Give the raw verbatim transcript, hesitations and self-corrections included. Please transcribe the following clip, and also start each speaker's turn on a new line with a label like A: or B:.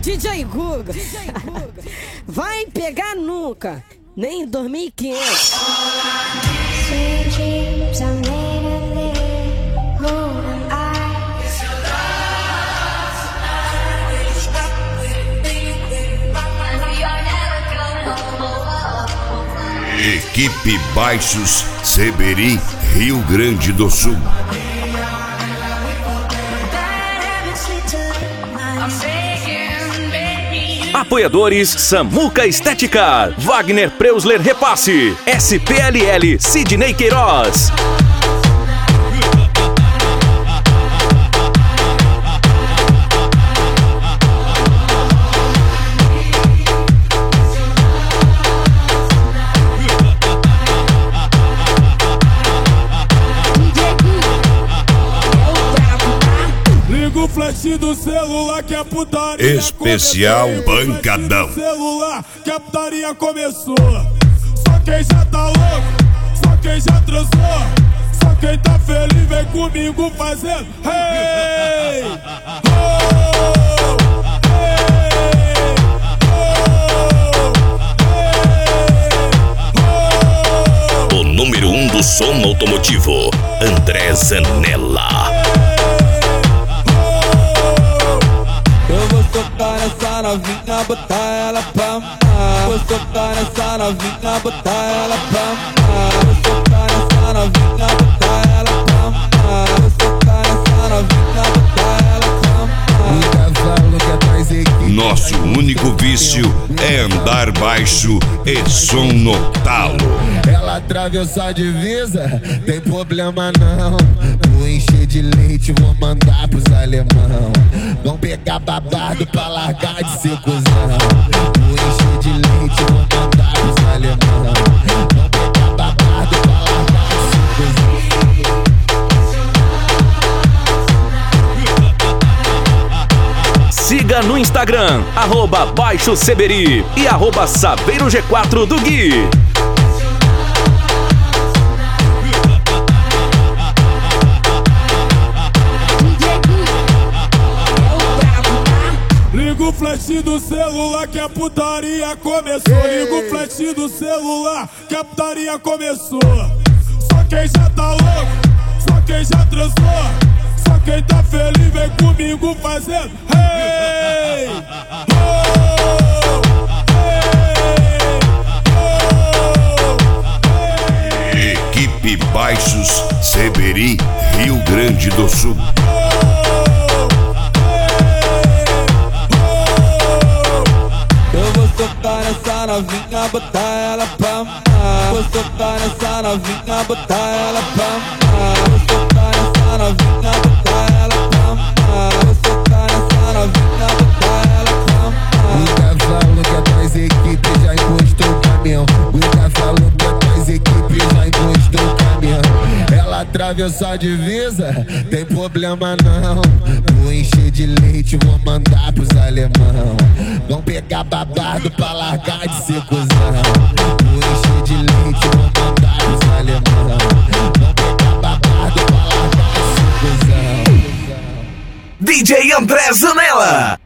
A: D J Guga, vai pegar nunca, nem em dois mil e quinhentos.
B: Equipe Baixos Seberi, Rio Grande do Sul.
C: Apoiadores Samuca Estética, Wagner Preusler Repasse, S P L L Sidney Queiroz.
D: Flash do celular que a putaria
B: Especial
D: começou.
B: Pancadão.
D: Celular que a putaria começou. Só quem já tá louco, só quem já transou, só quem tá feliz vem comigo fazendo hey, oh, hey, oh, hey, oh.
B: O número um do som automotivo, André Zanella.
D: Vou socar nessa novinha, botar ela pra mamar. Vou socar nessa novinha, botar ela pra mamar. Vou socar nessa novinha, botar ela pra mamar. Vou socar nessa novinha, botar ela pra mamar.
B: Nosso único vício é andar baixo e som no talo.
D: Ela atravessou a divisa, tem problema não. Vou encher de leite, vou mandar pros alemão. Vão pegar babado pra largar de ser cuzão. Vou encher de leite, vou mandar pros alemão. Vão pegar babado pra largar de ser cuzão.
C: Siga no Instagram, arroba Baixo Seberi e arroba Saveiro G quatro do Gui.
D: Liga o flash do celular que a putaria começou. Liga o flash do celular que a putaria começou. Só quem já tá louco, só quem já transou, só quem tá feliz vem comigo fazendo hey, oh, hey, oh, hey.
B: Equipe Baixos Seberi, Rio Grande do Sul.
D: Socar nessa novinha, botar ela pra mamar. Vou socar nessa novinha, botar ela pra mamar. Vou socar nessa novinha, botar ela pra mamar. Vou socar nessa novinha, botar ela pra mamar. O cavalo que é mais equipe já encostou o caminhão. O cavalo que é mais equipe já encostou o caminhão. Ela atravessou a divisa, tem problema não. Vou encher de leite, vou mandar pros alemão. Vão pegar babado pra largar de ser cuzão. Vou encher de leite, vou mandar pros alemão. Vão pegar babado pra largar de ser cuzão.
C: D J André Zanella.